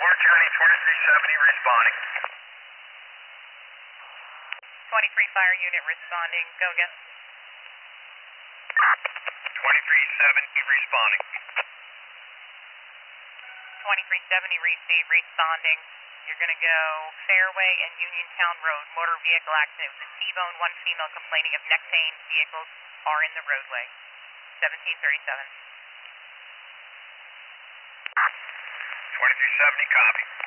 Clark County 2370 responding. 23 fire unit responding. Go again. 2370 responding. 2370 receive, responding. You're going to go Fairway and Uniontown Road, motor vehicle accident with a T-bone, one female complaining of neck pain. Vehicles are in the roadway. 1737. 2370, copy.